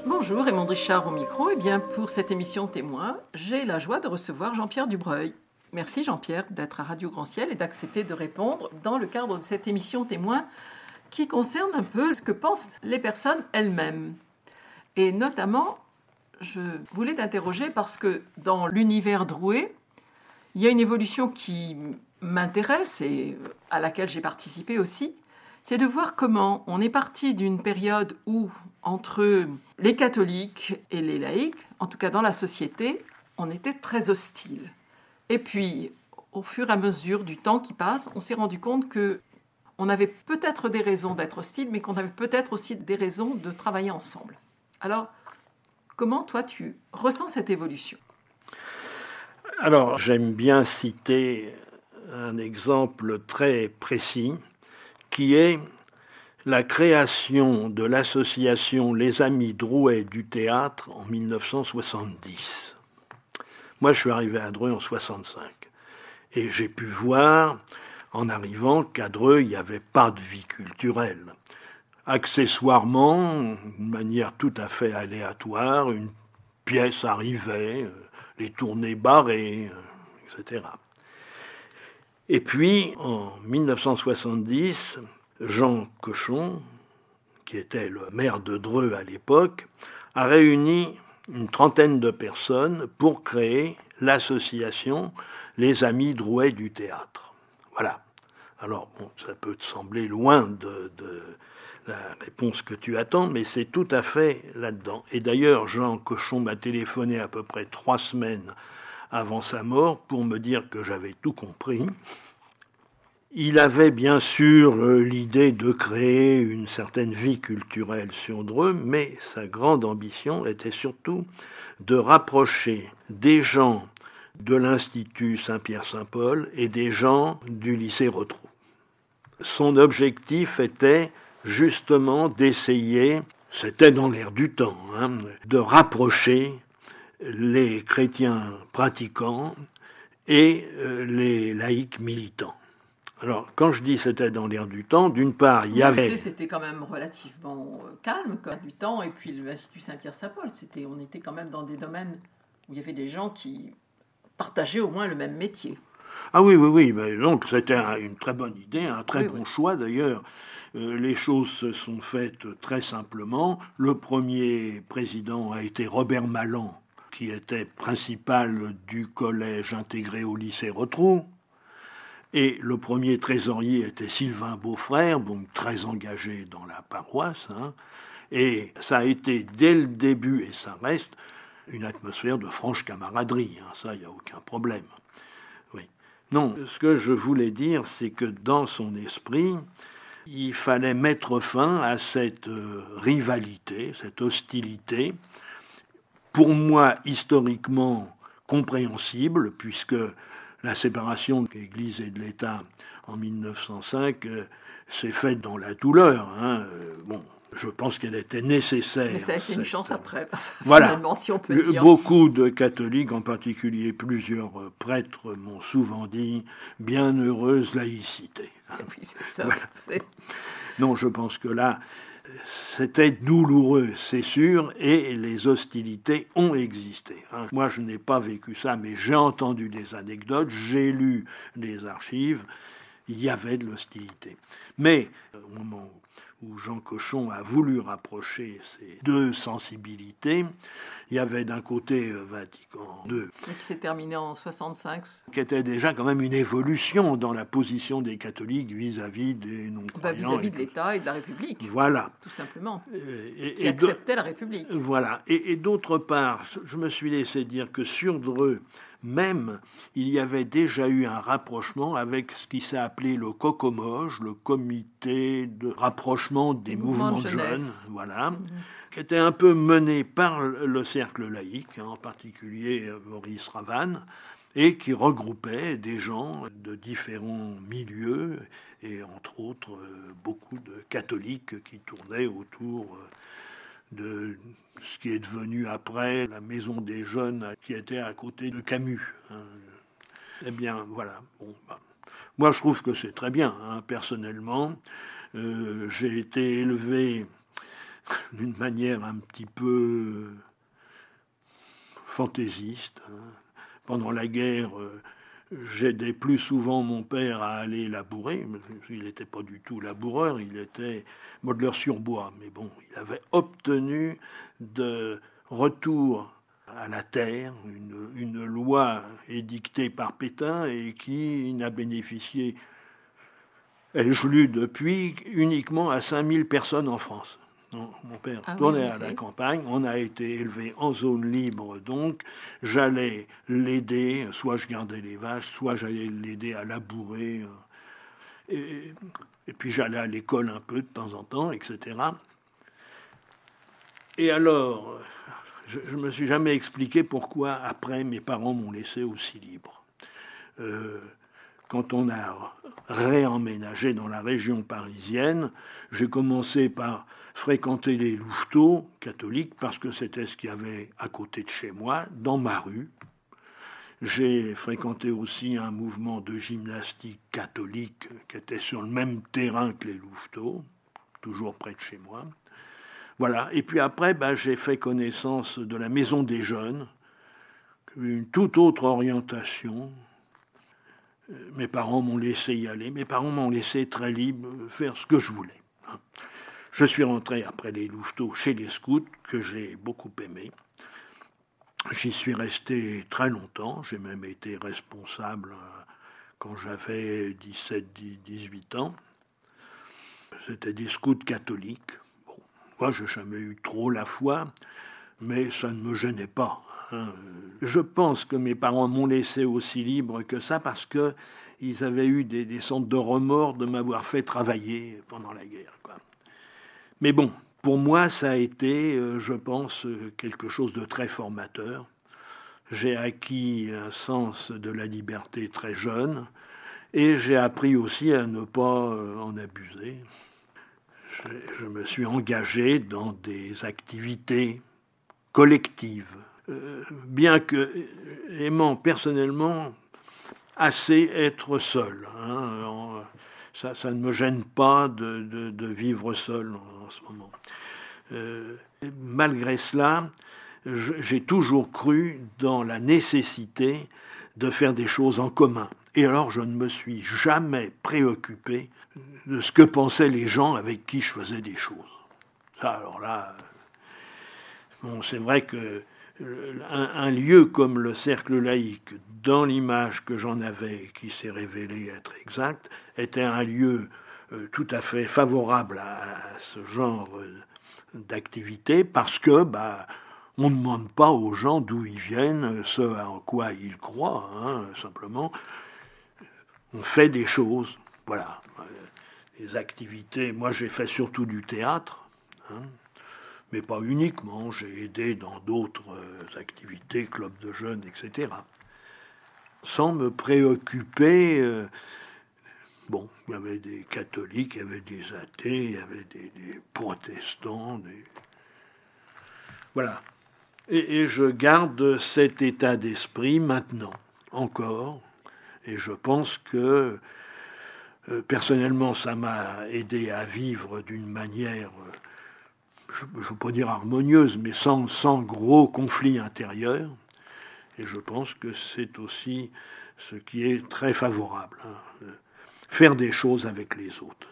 Bonjour, Raymond Richard au micro. Pour cette émission Témoin, j'ai la joie de recevoir Jean-Pierre Dubreuil. Merci Jean-Pierre d'être à Radio Grand Ciel et d'accepter de répondre dans le cadre de cette émission Témoin qui concerne un peu ce que pensent les personnes elles-mêmes. Et notamment, je voulais t'interroger parce que dans l'univers Drouet, il y a une évolution qui m'intéresse et à laquelle j'ai participé aussi. C'est de voir comment on est parti d'une période où, entre les catholiques et les laïcs, en tout cas dans la société, on était très hostiles. Et puis, au fur et à mesure du temps qui passe, on s'est rendu compte qu'on avait peut-être des raisons d'être hostiles, mais qu'on avait peut-être aussi des raisons de travailler ensemble. Alors, comment toi tu ressens cette évolution ? Alors, j'aime bien citer un exemple très précis qui est la création de l'association Les Amis Drouet du théâtre en 1970. Moi, je suis arrivé à Dreux en 65 et j'ai pu voir en arrivant qu'à Dreux, il n'y avait pas de vie culturelle. Accessoirement, d'une manière tout à fait aléatoire, une pièce arrivait, les tournées barrées, etc. Et puis, en 1970, Jean Cochon, qui était le maire de Dreux à l'époque, a réuni une trentaine de personnes pour créer l'association Les Amis Drouet du théâtre. Voilà. Alors, bon, ça peut te sembler loin de la réponse que tu attends, mais c'est tout à fait là-dedans. Et d'ailleurs, Jean Cochon m'a téléphoné à peu près 3 semaines avant sa mort pour me dire que j'avais tout compris. Il avait bien sûr l'idée de créer une certaine vie culturelle sur Dreux, mais sa grande ambition était surtout de rapprocher des gens de l'Institut Saint-Pierre-Saint-Paul et des gens du lycée Rotrou. Son objectif était justement d'essayer, c'était dans l'air du temps, de rapprocher les chrétiens pratiquants et les laïcs militants. Alors, quand je dis c'était dans l'air du temps, d'une part, il y avait... C'était quand même relativement calme, du temps, et puis l'Institut Saint-Pierre-Saint-Paul, on était quand même dans des domaines où il y avait des gens qui partageaient au moins le même métier. Ah oui, mais donc c'était une très bonne idée, un très bon choix d'ailleurs. Les choses se sont faites très simplement. Le premier président a été Robert Mallan, qui était principal du collège intégré au lycée Rotrou. Et le premier trésorier était Sylvain Beaufrère, donc très engagé dans la paroisse. Et ça a été dès le début, et ça reste, une atmosphère de franche camaraderie. Ça, il n'y a aucun problème. Oui. Non, ce que je voulais dire, c'est que dans son esprit, il fallait mettre fin à cette rivalité, cette hostilité, pour moi historiquement compréhensible, puisque la séparation de l'Église et de l'État en 1905 s'est faite dans la douleur. Bon, je pense qu'elle était nécessaire. Mais ça a été une chance après, voilà. Finalement, si on peut dire. Beaucoup de catholiques, en particulier plusieurs prêtres, m'ont souvent dit « bienheureuse laïcité ». Oui, c'est ça. Voilà. Non, je pense que là, c'était douloureux, c'est sûr, et les hostilités ont existé. Moi, je n'ai pas vécu ça, mais j'ai entendu des anecdotes, j'ai lu des archives, il y avait de l'hostilité. Mais au moment où Jean Cochon a voulu rapprocher ces deux sensibilités, il y avait d'un côté Vatican II, qui s'est terminé en 65, qui était déjà quand même une évolution dans la position des catholiques vis-à-vis des non-croyants. Vis-à-vis de l'État et de la République. Voilà. Tout simplement. Qui acceptait la République. Voilà. Et d'autre part, je me suis laissé dire que sur Dreux, même, il y avait déjà eu un rapprochement avec ce qui s'est appelé le COCOMOJ, le comité de rapprochement des mouvements de jeunes, voilà, qui était un peu mené par le cercle laïque, en particulier Maurice Ravanne, et qui regroupait des gens de différents milieux, et entre autres beaucoup de catholiques qui tournaient autour de ce qui est devenu après la maison des jeunes qui était à côté de Camus. Eh bien, voilà. Bon, moi, je trouve que c'est très bien. Personnellement, j'ai été élevé d'une manière un petit peu fantaisiste. Pendant la guerre, j'aidais plus souvent mon père à aller labourer. Il n'était pas du tout laboureur, il était modeleur sur bois. Mais bon, il avait obtenu de retour à la terre une loi édictée par Pétain et qui n'a bénéficié, ai-je lu depuis, uniquement à 5000 personnes en France. Non, mon père tournait à la campagne, on a été élevé en zone libre, donc j'allais l'aider, soit je gardais les vaches, soit j'allais l'aider à labourer, et puis j'allais à l'école un peu de temps en temps, etc. Et alors, je ne me suis jamais expliqué pourquoi après mes parents m'ont laissé aussi libre. Quand on a réemménagé dans la région parisienne, j'ai commencé par fréquenter les louveteaux catholiques parce que c'était ce qu'il y avait à côté de chez moi, dans ma rue. J'ai fréquenté aussi un mouvement de gymnastique catholique qui était sur le même terrain que les louveteaux, toujours près de chez moi. Voilà. Et puis après, j'ai fait connaissance de la Maison des Jeunes, une toute autre orientation. Mes parents m'ont laissé y aller. Mes parents m'ont laissé très libre, faire ce que je voulais. Je suis rentré après les louveteaux chez les scouts, que j'ai beaucoup aimé. J'y suis resté très longtemps. J'ai même été responsable quand j'avais 17-18 ans. C'était des scouts catholiques. Bon, moi, je n'ai jamais eu trop la foi, mais ça ne me gênait pas. Je pense que mes parents m'ont laissé aussi libre que ça parce qu'ils avaient eu des sortes de remords de m'avoir fait travailler pendant la guerre, quoi. Mais bon, pour moi, ça a été, je pense, quelque chose de très formateur. J'ai acquis un sens de la liberté très jeune et j'ai appris aussi à ne pas en abuser. Je me suis engagé dans des activités collectives. Bien que aimant personnellement assez être seul. Ça ne me gêne pas de vivre seul en ce moment. Malgré cela, j'ai toujours cru dans la nécessité de faire des choses en commun. Et alors, je ne me suis jamais préoccupé de ce que pensaient les gens avec qui je faisais des choses. Ça, alors là, bon, c'est vrai que un lieu comme le cercle laïque, dans l'image que j'en avais, qui s'est révélé être exact, était un lieu tout à fait favorable à ce genre d'activité, parce que on ne demande pas aux gens d'où ils viennent, ce en quoi ils croient, simplement. On fait des choses, voilà. Les activités, moi j'ai fait surtout du théâtre, mais pas uniquement, j'ai aidé dans d'autres activités, clubs de jeunes, etc. Sans me préoccuper, bon, il y avait des catholiques, il y avait des athées, il y avait des protestants, voilà. Et je garde cet état d'esprit maintenant, encore, et je pense que, personnellement, ça m'a aidé à vivre d'une manière... je ne veux pas dire harmonieuse, mais sans gros conflits intérieurs. Et je pense que c'est aussi ce qui est très favorable. Faire des choses avec les autres.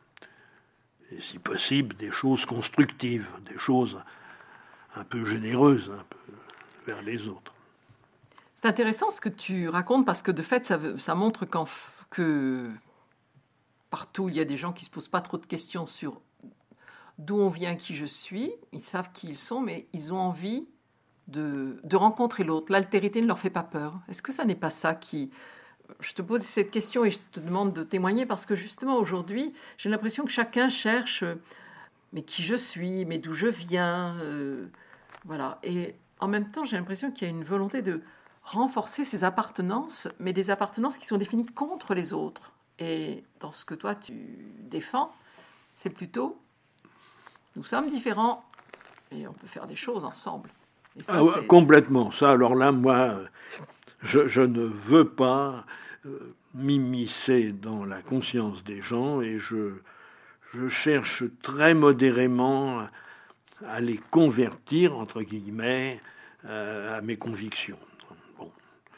Et si possible, des choses constructives, des choses un peu généreuses, un peu vers les autres. C'est intéressant ce que tu racontes, parce que de fait, ça montre que partout, il y a des gens qui ne se posent pas trop de questions sur d'où on vient, qui je suis. Ils savent qui ils sont, mais ils ont envie de rencontrer l'autre. L'altérité ne leur fait pas peur. Est-ce que ça n'est pas ça qui... Je te pose cette question et je te demande de témoigner, parce que justement aujourd'hui, j'ai l'impression que chacun cherche mais qui je suis, mais d'où je viens. Voilà. Et en même temps, j'ai l'impression qu'il y a une volonté de renforcer ces appartenances, mais des appartenances qui sont définies contre les autres. Et dans ce que toi, tu défends, c'est plutôt... Nous sommes différents et on peut faire des choses ensemble. Et ça, complètement. Ça, alors là, moi, je ne veux pas m'immiscer dans la conscience des gens et je cherche très modérément à les convertir, entre guillemets, à mes convictions. Bon.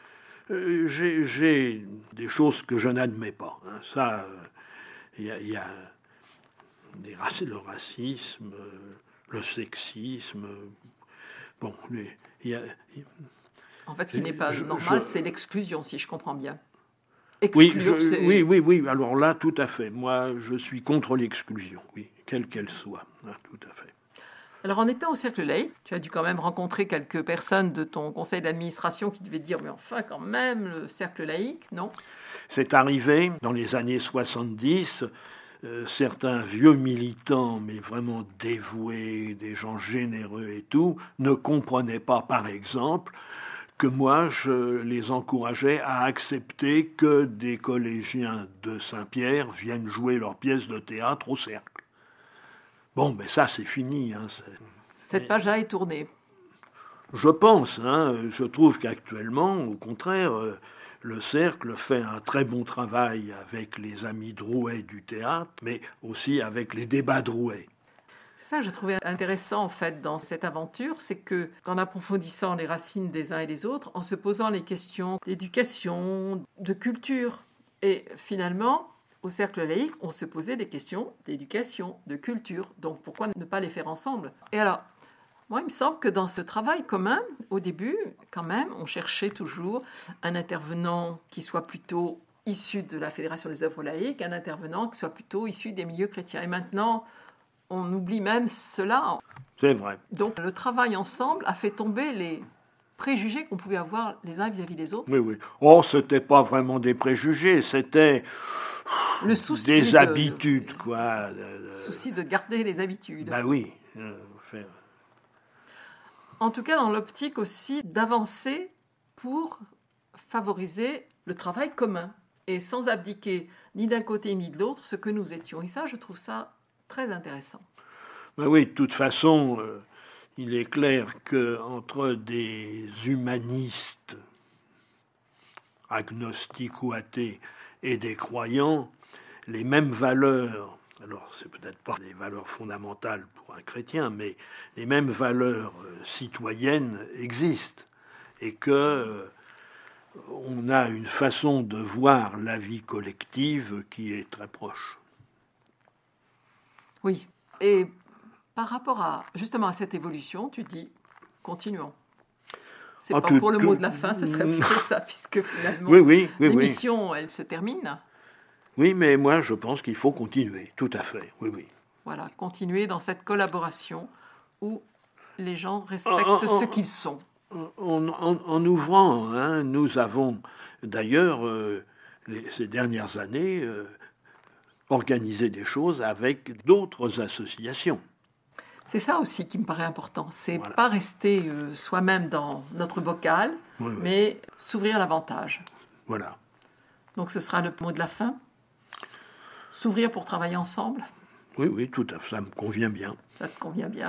J'ai des choses que je n'admets pas. Hein. Ça, il y a le racisme, le sexisme. Bon, en fait, ce qui n'est pas normal, c'est l'exclusion, si je comprends bien. Exclure, oui. Alors là, tout à fait. Moi, je suis contre l'exclusion, oui, quelle qu'elle soit. Hein, tout à fait. Alors, en étant au Cercle laïque, tu as dû quand même rencontrer quelques personnes de ton conseil d'administration qui devaient te dire « Mais enfin, quand même, le Cercle laïque, non ?» C'est arrivé dans les années 70. Certains vieux militants, mais vraiment dévoués, des gens généreux et tout, ne comprenaient pas, par exemple, que moi, je les encourageais à accepter que des collégiens de Saint-Pierre viennent jouer leurs pièces de théâtre au Cercle. Bon, mais ça, c'est fini. Hein, cette page-là est tournée. Je pense. Hein, je trouve qu'actuellement, au contraire, le Cercle fait un très bon travail avec les amis Drouet du théâtre, mais aussi avec les débats Drouet. Ça, je trouvais intéressant en fait dans cette aventure, c'est que qu'en approfondissant les racines des uns et des autres, en se posant les questions d'éducation, de culture, et finalement, au Cercle laïque, on se posait des questions d'éducation, de culture. Donc pourquoi ne pas les faire ensemble ? Et alors, moi, il me semble que dans ce travail commun, au début, quand même, on cherchait toujours un intervenant qui soit plutôt issu de la Fédération des œuvres laïques, un intervenant qui soit plutôt issu des milieux chrétiens. Et maintenant, on oublie même cela. C'est vrai. Donc le travail ensemble a fait tomber les préjugés qu'on pouvait avoir les uns vis-à-vis des autres. Oui. Oh, c'était pas vraiment des préjugés, c'était le souci des habitudes, quoi. Le souci de garder les habitudes. Ben oui. En tout cas, dans l'optique aussi d'avancer pour favoriser le travail commun et sans abdiquer ni d'un côté ni de l'autre ce que nous étions. Et ça, je trouve ça très intéressant. Ben oui, de toute façon, il est clair qu'entre des humanistes, agnostiques ou athées, et des croyants, les mêmes valeurs, alors c'est peut-être pas des valeurs fondamentales pour un chrétien, mais les mêmes valeurs citoyennes existent, et que on a une façon de voir la vie collective qui est très proche. Oui, et par rapport justement à cette évolution, tu dis, continuons. C'est pas pour le mot de la fin, ce serait plutôt ça, puisque finalement, l'émission, elle se termine. Oui, mais moi, je pense qu'il faut continuer, tout à fait, oui. Voilà, continuer dans cette collaboration où les gens respectent ce qu'ils sont. En ouvrant, hein, nous avons d'ailleurs, ces dernières années, organisé des choses avec d'autres associations. C'est ça aussi qui me paraît important. C'est pas rester soi-même dans notre bocal, mais s'ouvrir davantage. Voilà. Donc ce sera le mot de la fin. S'ouvrir pour travailler ensemble. Oui, tout à fait. Ça me convient bien. Ça te convient bien.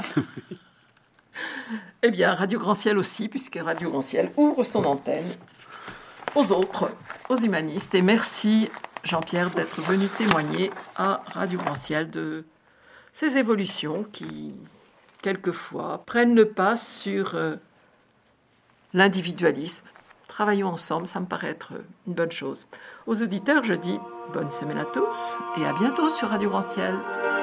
Eh bien, Radio Grand Ciel aussi, puisque Radio Grand Ciel ouvre son antenne aux autres, aux humanistes. Et merci Jean-Pierre d'être venu témoigner à Radio Grand Ciel de ces évolutions qui, quelquefois, prennent le pas sur l'individualisme. Travaillons ensemble, ça me paraît être une bonne chose. Aux auditeurs, je dis bonne semaine à tous et à bientôt sur Radio Grand Ciel.